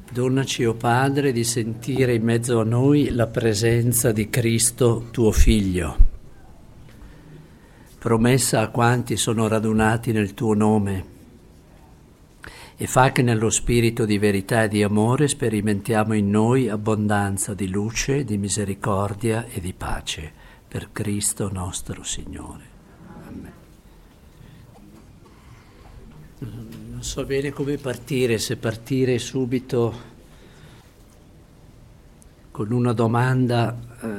Donaci, o Padre, di sentire in mezzo a noi la presenza di Cristo, tuo Figlio, promessa a quanti sono radunati nel tuo nome, e fa che nello spirito di verità e di amore sperimentiamo in noi abbondanza di luce, di misericordia e di pace, per Cristo nostro Signore. Amen. Non so bene come partire, se partire subito con una domanda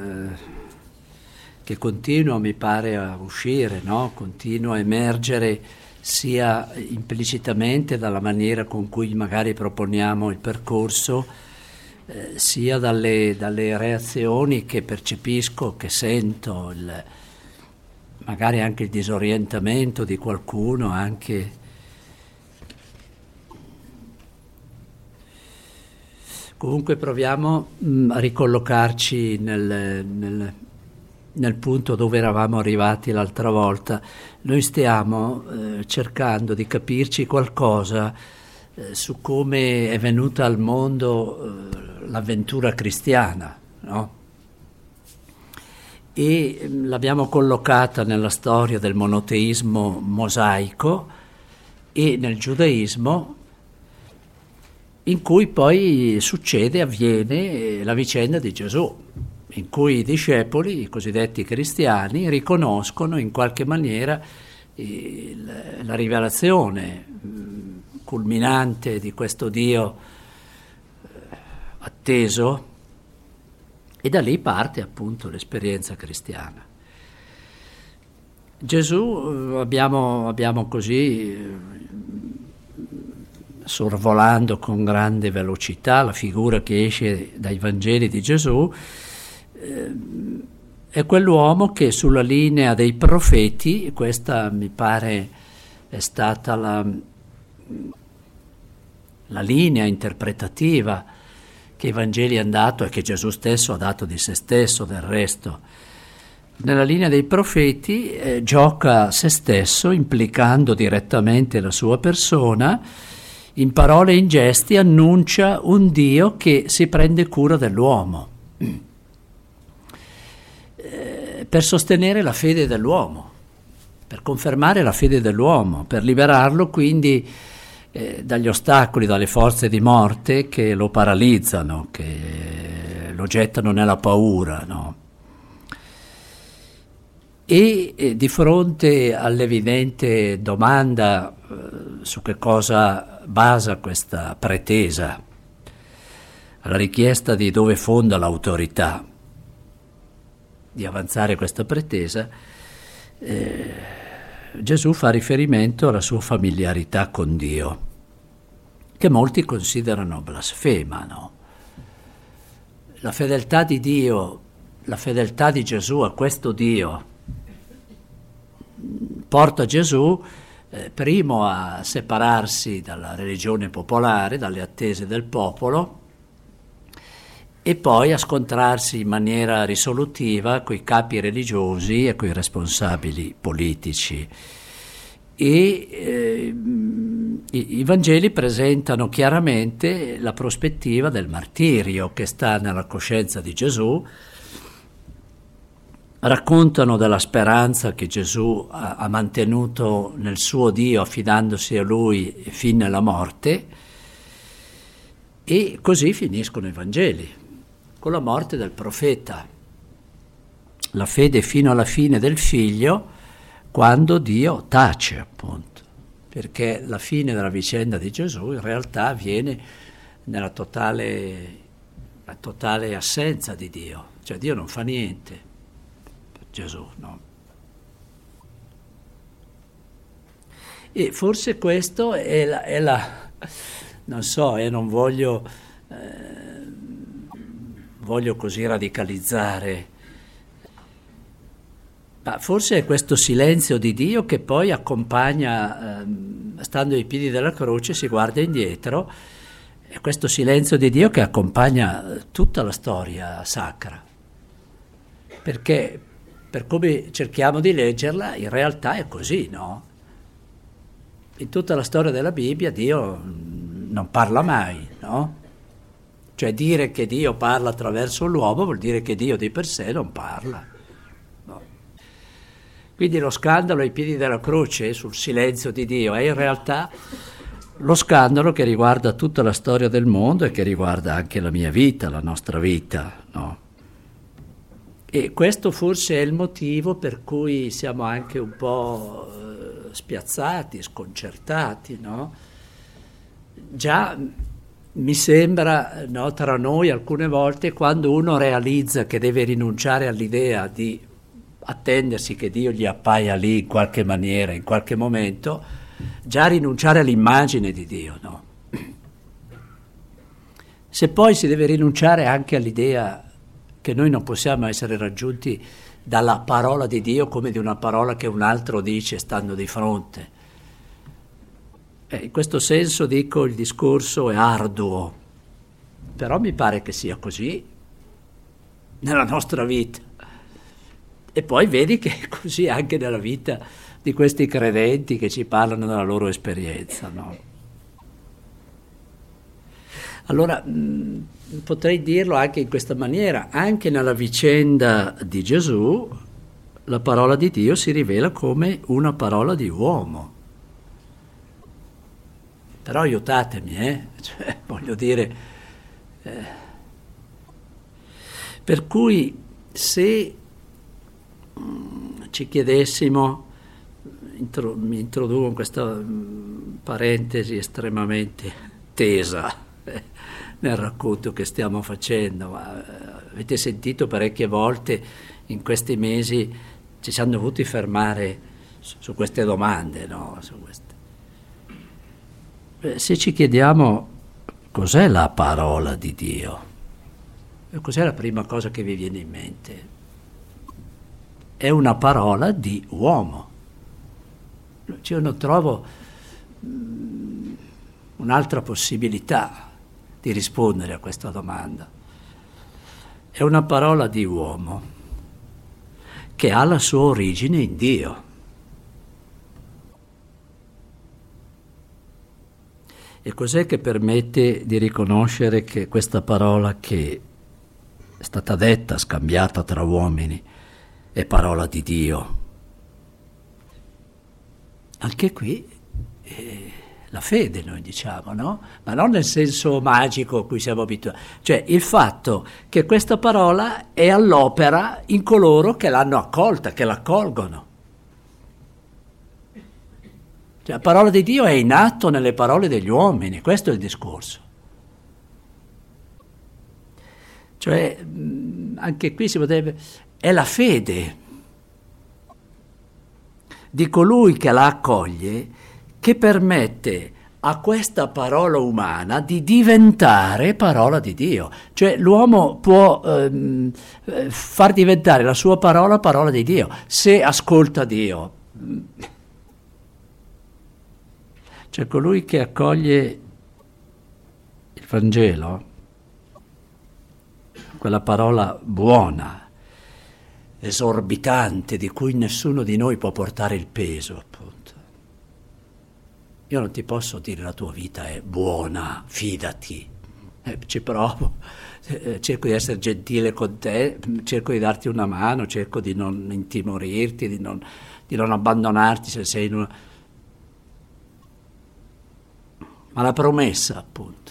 che continua, mi pare, a uscire, no? Continua a emergere sia implicitamente dalla maniera con cui magari proponiamo il percorso, sia dalle reazioni che percepisco, che sento, magari anche il disorientamento di qualcuno, anche. Comunque proviamo a ricollocarci nel punto dove eravamo arrivati l'altra volta. Noi stiamo cercando di capirci qualcosa su come è venuta al mondo l'avventura cristiana, no? E l'abbiamo collocata nella storia del monoteismo mosaico e nel giudaismo, in cui poi avviene la vicenda di Gesù, in cui i discepoli, i cosiddetti cristiani, riconoscono in qualche maniera la rivelazione culminante di questo Dio atteso, e da lì parte appunto l'esperienza cristiana. Gesù abbiamo così, sorvolando con grande velocità la figura che esce dai Vangeli di Gesù, è quell'uomo che sulla linea dei profeti, questa mi pare è stata la linea interpretativa che i Vangeli hanno dato e che Gesù stesso ha dato di se stesso, del resto. Nella linea dei profeti gioca se stesso, implicando direttamente la sua persona. In parole e in gesti annuncia un Dio che si prende cura dell'uomo, per sostenere la fede dell'uomo, per confermare la fede dell'uomo, per liberarlo quindi dagli ostacoli, dalle forze di morte che lo paralizzano, che lo gettano nella paura, no? E di fronte all'evidente domanda su che cosa basa questa pretesa, alla richiesta di dove fonda l'autorità di avanzare questa pretesa, Gesù fa riferimento alla sua familiarità con Dio, che molti considerano blasfema, no? La fedeltà di Dio, la fedeltà di Gesù a questo Dio porta Gesù primo a separarsi dalla religione popolare, dalle attese del popolo, e poi a scontrarsi in maniera risolutiva coi capi religiosi e coi responsabili politici. E i Vangeli presentano chiaramente la prospettiva del martirio che sta nella coscienza di Gesù, raccontano della speranza che Gesù ha mantenuto nel suo Dio, affidandosi a Lui fin nella morte, e così finiscono i Vangeli, con la morte del profeta, la fede fino alla fine del figlio, quando Dio tace, appunto, perché la fine della vicenda di Gesù in realtà avviene nella totale assenza di Dio, cioè Dio non fa niente. Gesù, no? E forse questo è la non so, non voglio così radicalizzare, ma forse è questo silenzio di Dio che poi accompagna, stando ai piedi della croce, si guarda indietro, è questo silenzio di Dio che accompagna tutta la storia sacra, perché per come cerchiamo di leggerla, in realtà è così, no? In tutta la storia della Bibbia Dio non parla mai, no? Cioè dire che Dio parla attraverso l'uomo vuol dire che Dio di per sé non parla. No. Quindi lo scandalo ai piedi della croce sul silenzio di Dio è in realtà lo scandalo che riguarda tutta la storia del mondo e che riguarda anche la mia vita, la nostra vita, no? E questo forse è il motivo per cui siamo anche un po' spiazzati, sconcertati, no? Già mi sembra, no, tra noi alcune volte quando uno realizza che deve rinunciare all'idea di attendersi che Dio gli appaia lì in qualche maniera, in qualche momento, già rinunciare all'immagine di Dio, no? Se poi si deve rinunciare anche all'idea che noi non possiamo essere raggiunti dalla parola di Dio come di una parola che un altro dice stando di fronte. In questo senso dico il discorso è arduo, però mi pare che sia così nella nostra vita. E poi vedi che è così anche nella vita di questi credenti che ci parlano della loro esperienza, no? Allora potrei dirlo anche in questa maniera, anche nella vicenda di Gesù la parola di Dio si rivela come una parola di uomo. Però aiutatemi, cioè, voglio dire, per cui se ci chiedessimo, mi introduco in questa parentesi estremamente tesa nel racconto che stiamo facendo, ma avete sentito parecchie volte in questi mesi ci siamo dovuti fermare su queste domande, no? Su queste. Se ci chiediamo cos'è la parola di Dio, cos'è la prima cosa che vi viene in mente? È una parola di uomo. Io non trovo un'altra possibilità di rispondere a questa domanda. È una parola di uomo che ha la sua origine in Dio. E cos'è che permette di riconoscere che questa parola che è stata detta, scambiata tra uomini, è parola di Dio? Anche qui la fede, noi diciamo, no? Ma non nel senso magico a cui siamo abituati. Cioè il fatto che questa parola è all'opera in coloro che l'hanno accolta, che l'accolgono. Cioè, la parola di Dio è in atto nelle parole degli uomini, questo è il discorso. Cioè, anche qui si potrebbe... è la fede di colui che la accoglie che permette a questa parola umana di diventare parola di Dio. Cioè, l'uomo può far diventare la sua parola parola di Dio, se ascolta Dio. Cioè colui che accoglie il Vangelo, quella parola buona, esorbitante, di cui nessuno di noi può portare il peso, appunto. Io non ti posso dire la tua vita è buona, fidati, ci provo, cerco di essere gentile con te, cerco di darti una mano, cerco di non intimorirti, di non abbandonarti se sei in una... Ma la promessa, appunto,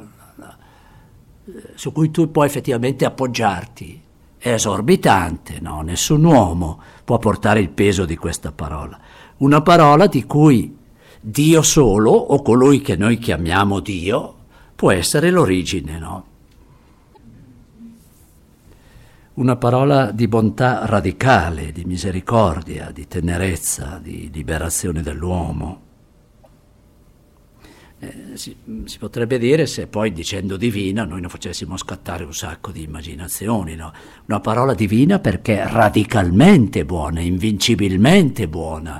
su cui tu puoi effettivamente appoggiarti, è esorbitante, no? Nessun uomo può portare il peso di questa parola. Una parola di cui Dio solo, o colui che noi chiamiamo Dio, può essere l'origine, no? Una parola di bontà radicale, di misericordia, di tenerezza, di liberazione dell'uomo. Si potrebbe dire, se poi dicendo divina noi non facessimo scattare un sacco di immaginazioni, no? Una parola divina perché è radicalmente buona, invincibilmente buona,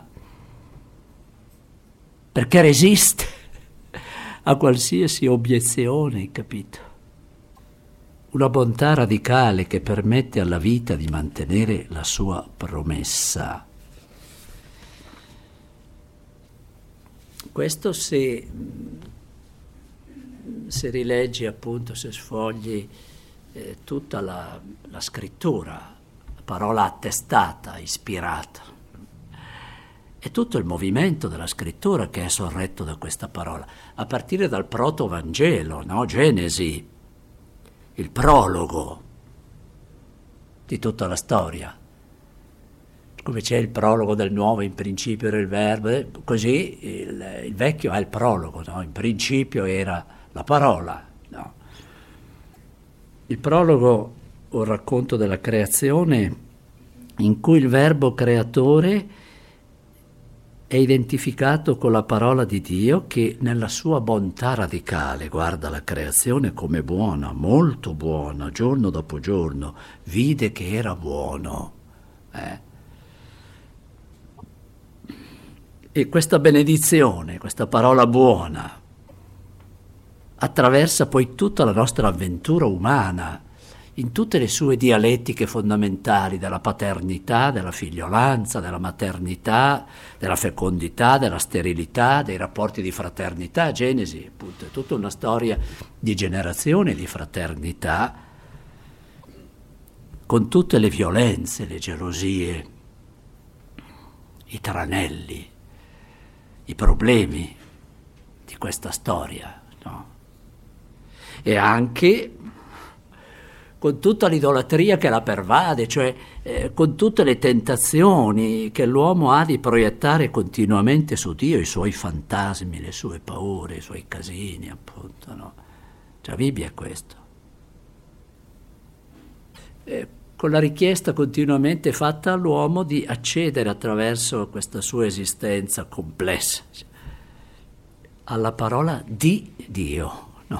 perché resiste a qualsiasi obiezione, capito? Una bontà radicale che permette alla vita di mantenere la sua promessa. Questo se se rileggi appunto, se sfogli tutta la scrittura, la parola attestata, ispirata, e tutto il movimento della scrittura che è sorretto da questa parola, a partire dal proto-vangelo, no? Genesi, il prologo di tutta la storia. Come c'è il prologo del nuovo, in principio era il verbo, così il vecchio ha il prologo, no? In principio era la parola. No? Il prologo, un racconto della creazione in cui il verbo creatore è identificato con la parola di Dio che nella sua bontà radicale guarda la creazione come buona, molto buona, giorno dopo giorno, vide che era buono. E questa benedizione, questa parola buona, attraversa poi tutta la nostra avventura umana, in tutte le sue dialettiche fondamentali della paternità, della figliolanza, della maternità, della fecondità, della sterilità, dei rapporti di fraternità. Genesi, appunto, è tutta una storia di generazione di fraternità, con tutte le violenze, le gelosie, i tranelli, i problemi di questa storia, no? E anche con tutta l'idolatria che la pervade, cioè con tutte le tentazioni che l'uomo ha di proiettare continuamente su Dio i suoi fantasmi, le sue paure, i suoi casini, appunto, no? Cioè, la Bibbia è questo. Con la richiesta continuamente fatta all'uomo di accedere attraverso questa sua esistenza complessa alla parola di Dio, no?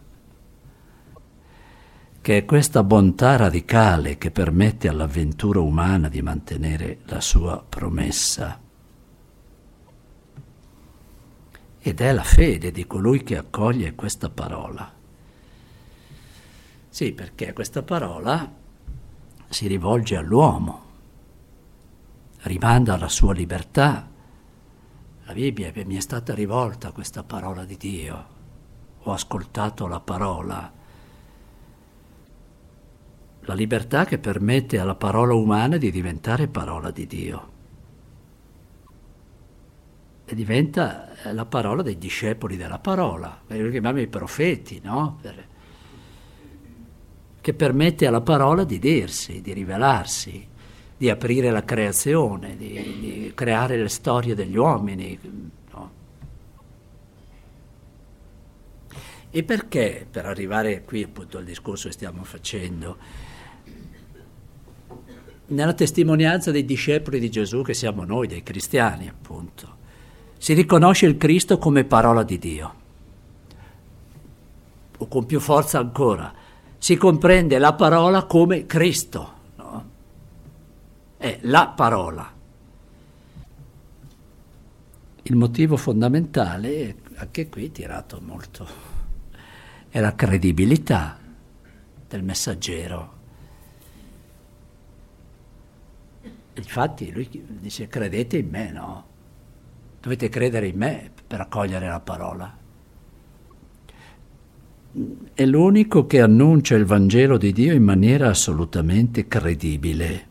Che è questa bontà radicale che permette all'avventura umana di mantenere la sua promessa. Ed è la fede di colui che accoglie questa parola. Sì, perché questa parola si rivolge all'uomo, rimanda alla sua libertà. La Bibbia mi è stata rivolta questa parola di Dio, ho ascoltato la parola. La libertà che permette alla parola umana di diventare parola di Dio. E diventa la parola dei discepoli della parola, lo chiamiamo i profeti, no? Che permette alla parola di dirsi, di rivelarsi, di aprire la creazione, di creare le storie degli uomini. No? E perché, per arrivare qui appunto al discorso che stiamo facendo, nella testimonianza dei discepoli di Gesù, che siamo noi, dei cristiani appunto, si riconosce il Cristo come parola di Dio, o con più forza ancora, si comprende la parola come Cristo, no? È la parola. Il motivo fondamentale, anche qui tirato molto, è la credibilità del messaggero. Infatti lui dice: credete in me, no? Dovete credere in me per accogliere la parola. È l'unico che annuncia il Vangelo di Dio in maniera assolutamente credibile,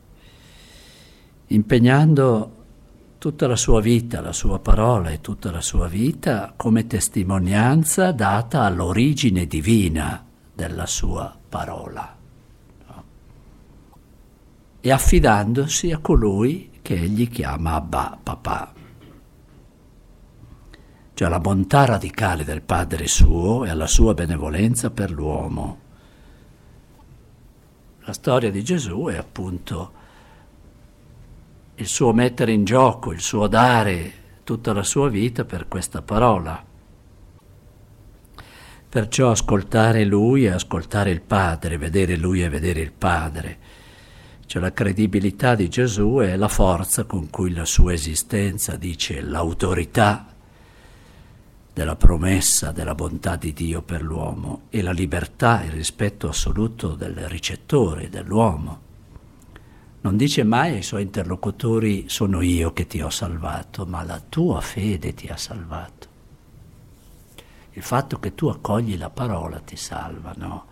impegnando tutta la sua vita, la sua parola e tutta la sua vita come testimonianza data all'origine divina della sua parola, no? E affidandosi a colui che egli chiama Abba, papà. Cioè la bontà radicale del Padre suo e alla sua benevolenza per l'uomo. La storia di Gesù è appunto il suo mettere in gioco, il suo dare tutta la sua vita per questa parola. Perciò ascoltare Lui e ascoltare il Padre, vedere Lui e vedere il Padre. Cioè la credibilità di Gesù è la forza con cui la sua esistenza dice l'autorità della promessa, della bontà di Dio per l'uomo, e la libertà, il rispetto assoluto del ricettore, dell'uomo. Non dice mai ai suoi interlocutori: sono io che ti ho salvato, ma la tua fede ti ha salvato. Il fatto che tu accogli la parola ti salva, no?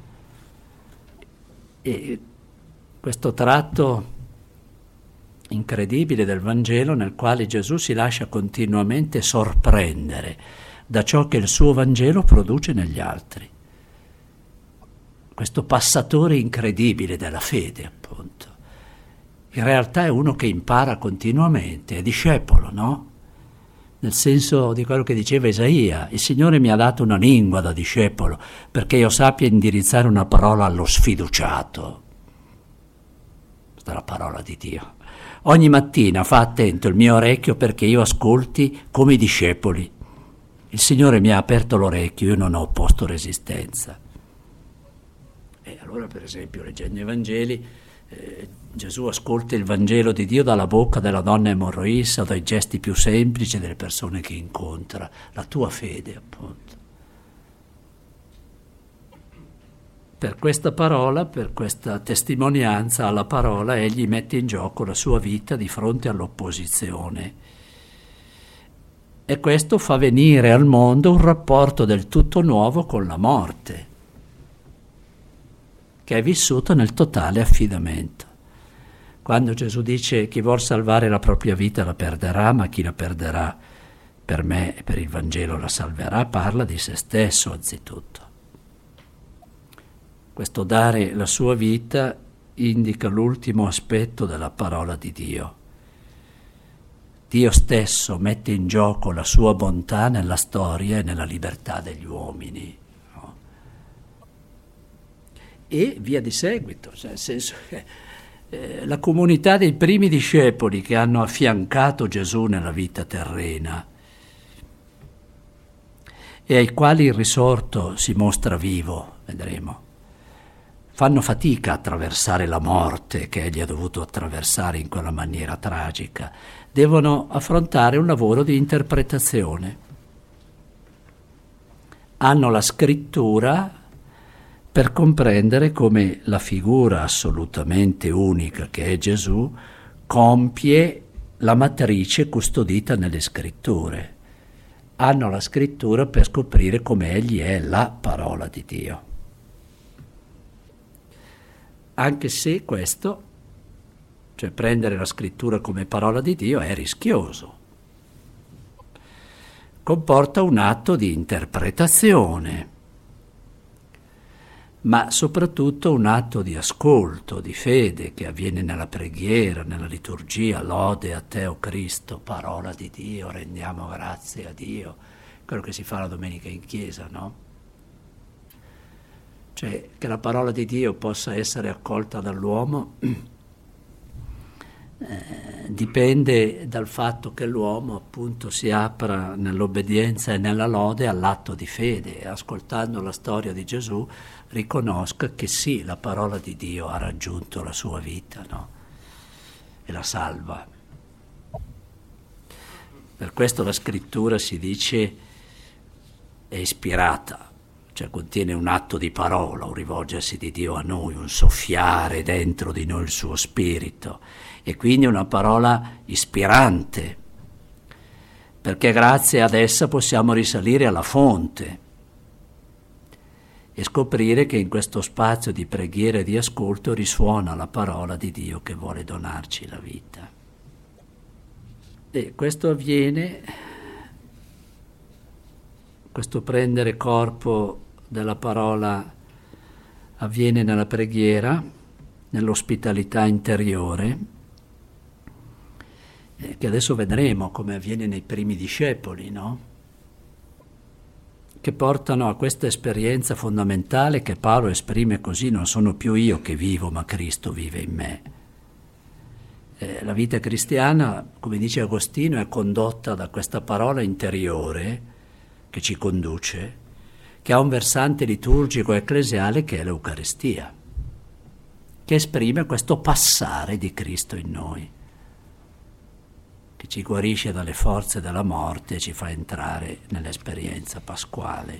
E questo tratto incredibile del Vangelo nel quale Gesù si lascia continuamente sorprendere da ciò che il suo Vangelo produce negli altri. Questo passatore incredibile della fede, appunto. In realtà è uno che impara continuamente, è discepolo, no? Nel senso di quello che diceva Isaia, il Signore mi ha dato una lingua da discepolo perché io sappia indirizzare una parola allo sfiduciato. Questa è la parola di Dio. Ogni mattina fa attento il mio orecchio perché io ascolti come i discepoli. Il Signore mi ha aperto l'orecchio, io non ho opposto resistenza. E allora, per esempio, leggendo i Vangeli, Gesù ascolta il Vangelo di Dio dalla bocca della donna emorroissa, dai gesti più semplici delle persone che incontra, la tua fede, appunto. Per questa parola, per questa testimonianza alla parola, egli mette in gioco la sua vita di fronte all'opposizione. E questo fa venire al mondo un rapporto del tutto nuovo con la morte, che è vissuto nel totale affidamento. Quando Gesù dice chi vuol salvare la propria vita la perderà, ma chi la perderà per me e per il Vangelo la salverà, parla di se stesso anzitutto. Questo dare la sua vita indica l'ultimo aspetto della parola di Dio. Dio stesso mette in gioco la sua bontà nella storia e nella libertà degli uomini. No? E via di seguito, nel senso che la comunità dei primi discepoli che hanno affiancato Gesù nella vita terrena e ai quali il risorto si mostra vivo, vedremo, fanno fatica a attraversare la morte che egli ha dovuto attraversare in quella maniera tragica. Devono affrontare un lavoro di interpretazione. Hanno la scrittura per comprendere come la figura assolutamente unica che è Gesù compie la matrice custodita nelle scritture. Hanno la scrittura per scoprire come egli è la parola di Dio. Anche se questo, cioè prendere la scrittura come parola di Dio, è rischioso. Comporta un atto di interpretazione, ma soprattutto un atto di ascolto, di fede che avviene nella preghiera, nella liturgia, lode a te, o Cristo, parola di Dio, rendiamo grazie a Dio, quello che si fa la domenica in chiesa, no? Cioè che la parola di Dio possa essere accolta dall'uomo dipende dal fatto che l'uomo appunto si apra nell'obbedienza e nella lode all'atto di fede e ascoltando la storia di Gesù riconosca che sì, la parola di Dio ha raggiunto la sua vita, no? E la salva. Per questo la scrittura si dice è ispirata, cioè contiene un atto di parola, un rivolgersi di Dio a noi, un soffiare dentro di noi il suo spirito, e quindi una parola ispirante, perché grazie ad essa possiamo risalire alla fonte e scoprire che in questo spazio di preghiera e di ascolto risuona la parola di Dio che vuole donarci la vita. E questo avviene, questo prendere corpo della parola avviene nella preghiera, nell'ospitalità interiore, che adesso vedremo come avviene nei primi discepoli, no? Che portano a questa esperienza fondamentale che Paolo esprime così: non sono più io che vivo, ma Cristo vive in me. La vita cristiana, come dice Agostino, è condotta da questa parola interiore che ci conduce, che ha un versante liturgico ecclesiale che è l'Eucaristia, che esprime questo passare di Cristo in noi, che ci guarisce dalle forze della morte e ci fa entrare nell'esperienza pasquale.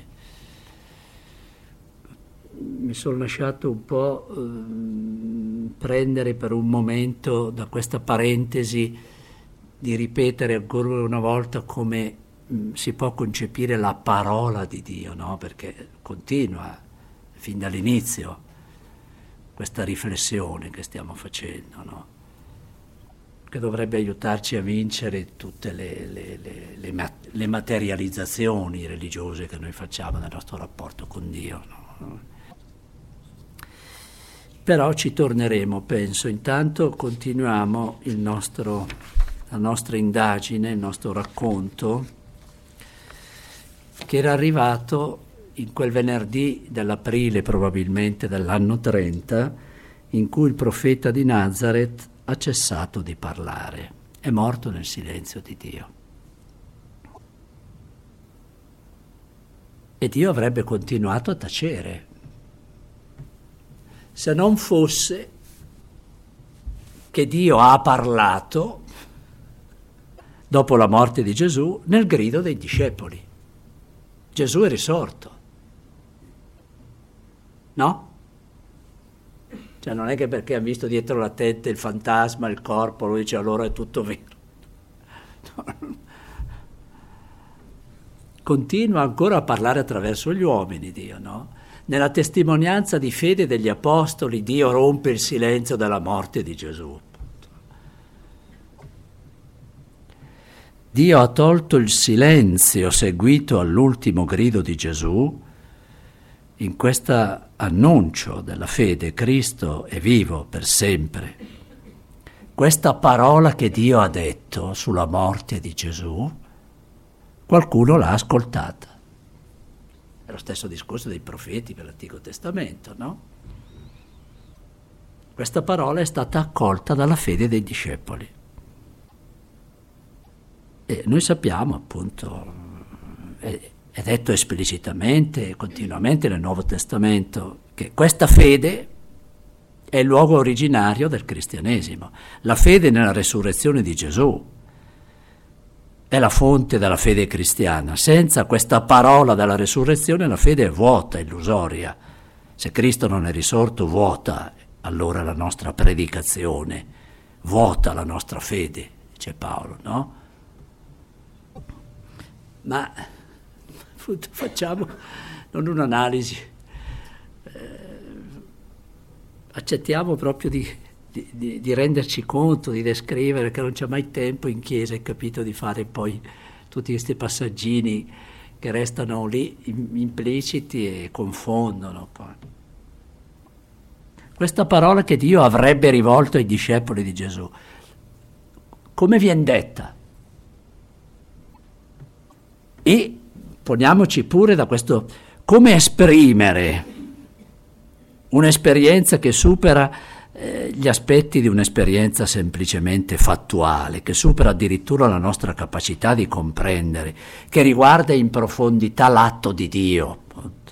Mi sono lasciato un po' prendere per un momento da questa parentesi di ripetere ancora una volta come si può concepire la parola di Dio, no? Perché continua fin dall'inizio questa riflessione che stiamo facendo, no? Che dovrebbe aiutarci a vincere tutte le materializzazioni religiose che noi facciamo nel nostro rapporto con Dio, no? Però ci torneremo, penso. Intanto continuiamo la nostra indagine, il nostro racconto, che era arrivato in quel venerdì dell'aprile probabilmente dell'anno 30, in cui il profeta di Nazareth ha cessato di parlare, è morto nel silenzio di Dio. E Dio avrebbe continuato a tacere, se non fosse che Dio ha parlato, dopo la morte di Gesù, nel grido dei discepoli. Gesù è risorto. No? Cioè non è che perché ha visto dietro la testa il fantasma, il corpo, lui dice allora è tutto vero. No. Continua ancora a parlare attraverso gli uomini, Dio, no? Nella testimonianza di fede degli apostoli, Dio rompe il silenzio della morte di Gesù. Dio ha tolto il silenzio seguito all'ultimo grido di Gesù in questo annuncio della fede. Cristo è vivo per sempre. Questa parola che Dio ha detto sulla morte di Gesù, qualcuno l'ha ascoltata. È lo stesso discorso dei profeti per l'Antico Testamento, no? Questa parola è stata accolta dalla fede dei discepoli. E noi sappiamo, appunto, è detto esplicitamente e continuamente nel Nuovo Testamento, che questa fede è il luogo originario del cristianesimo. La fede nella resurrezione di Gesù è la fonte della fede cristiana. Senza questa parola della resurrezione la fede è vuota, illusoria. Se Cristo non è risorto, vuota allora la nostra predicazione, vuota la nostra fede, dice Paolo, no? Ma appunto, facciamo non un'analisi, accettiamo proprio di renderci conto, di descrivere, che non c'è mai tempo in chiesa, hai capito, di fare poi tutti questi passaggini che restano lì impliciti e confondono poi. Questa parola che Dio avrebbe rivolto ai discepoli di Gesù, come viene detta? E poniamoci pure da questo, come esprimere un'esperienza che supera gli aspetti di un'esperienza semplicemente fattuale, che supera addirittura la nostra capacità di comprendere, che riguarda in profondità l'atto di Dio, appunto,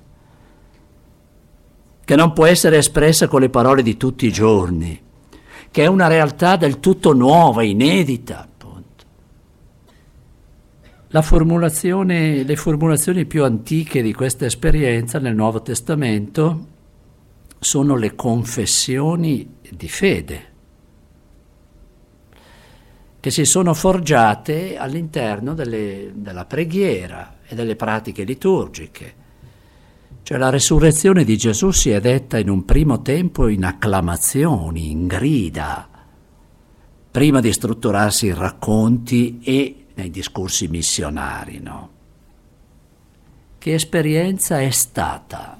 che non può essere espressa con le parole di tutti i giorni, che è una realtà del tutto nuova, inedita, appunto. Le formulazioni più antiche di questa esperienza nel Nuovo Testamento sono le confessioni di fede, che si sono forgiate all'interno della preghiera e delle pratiche liturgiche. Cioè la resurrezione di Gesù si è detta in un primo tempo in acclamazioni, in grida, prima di strutturarsi in racconti e nei discorsi missionari, no? Che esperienza è stata?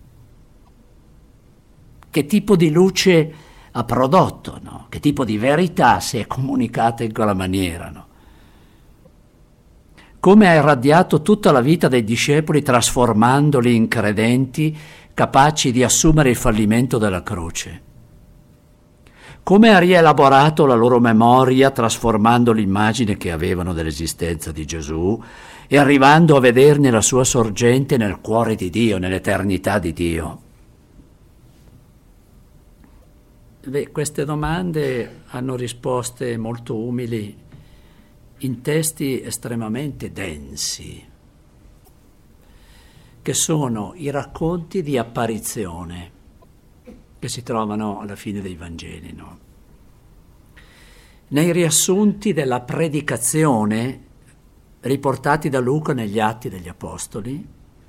Che tipo di luce ha prodotto, no? Che tipo di verità si è comunicata in quella maniera, no? Come ha irradiato tutta la vita dei discepoli trasformandoli in credenti capaci di assumere il fallimento della croce. Come ha rielaborato la loro memoria trasformando l'immagine che avevano dell'esistenza di Gesù e arrivando a vederne la sua sorgente nel cuore di Dio, nell'eternità di Dio. Queste domande hanno risposte molto umili in testi estremamente densi, che sono i racconti di apparizione che si trovano alla fine dei Vangeli, no? Nei riassunti della predicazione riportati da Luca negli Atti degli Apostoli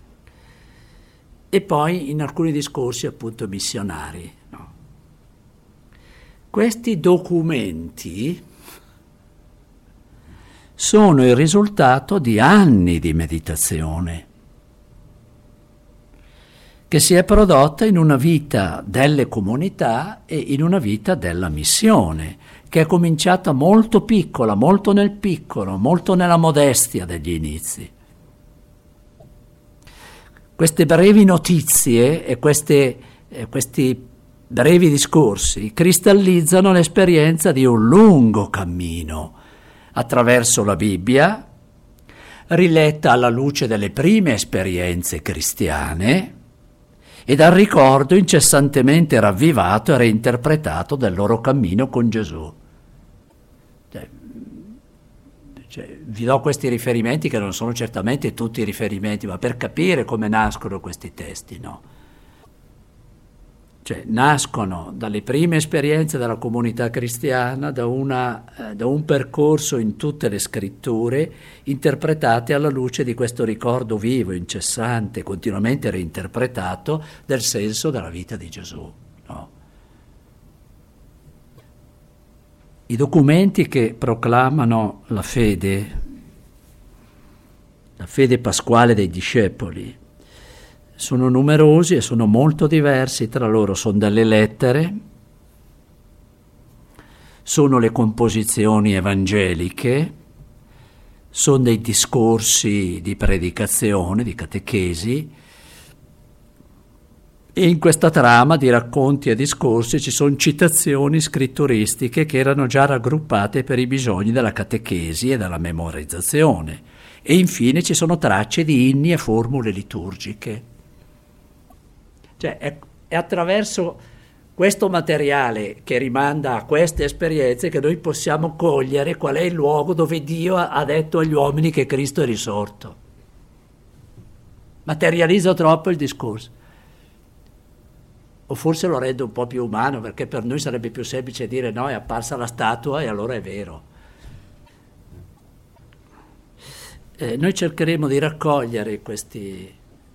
e poi in alcuni discorsi appunto missionari. No? Questi documenti sono il risultato di anni di meditazione che si è prodotta in una vita delle comunità e in una vita della missione, che è cominciata molto piccola, molto nel piccolo, molto nella modestia degli inizi. Queste brevi notizie e questi brevi discorsi cristallizzano l'esperienza di un lungo cammino attraverso la Bibbia, riletta alla luce delle prime esperienze cristiane e dal ricordo incessantemente ravvivato e reinterpretato del loro cammino con Gesù. Vi do questi riferimenti che non sono certamente tutti i riferimenti, ma per capire come nascono questi testi, no? Cioè, nascono dalle prime esperienze della comunità cristiana, da un percorso in tutte le scritture, interpretate alla luce di questo ricordo vivo, incessante, continuamente reinterpretato del senso della vita di Gesù. No? I documenti che proclamano la fede pasquale dei discepoli, sono numerosi e sono molto diversi tra loro, sono delle lettere, sono le composizioni evangeliche, sono dei discorsi di predicazione, di catechesi, e in questa trama di racconti e discorsi ci sono citazioni scritturistiche che erano già raggruppate per i bisogni della catechesi e della memorizzazione, e infine ci sono tracce di inni e formule liturgiche. Cioè è attraverso questo materiale che rimanda a queste esperienze che noi possiamo cogliere qual è il luogo dove Dio ha detto agli uomini che Cristo è risorto. Materializza troppo il discorso. O forse lo rende un po' più umano, perché per noi sarebbe più semplice dire no, è apparsa la statua e allora è vero. Noi cercheremo di raccogliere questi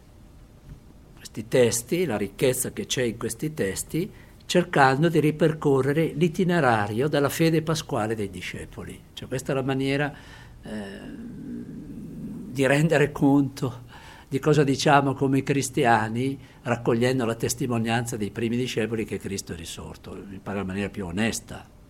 testi, la ricchezza che c'è in questi testi, cercando di ripercorrere l'itinerario della fede pasquale dei discepoli. Cioè, questa è la maniera di rendere conto di cosa diciamo come cristiani, raccogliendo la testimonianza dei primi discepoli che Cristo è risorto, mi pare la maniera più onesta.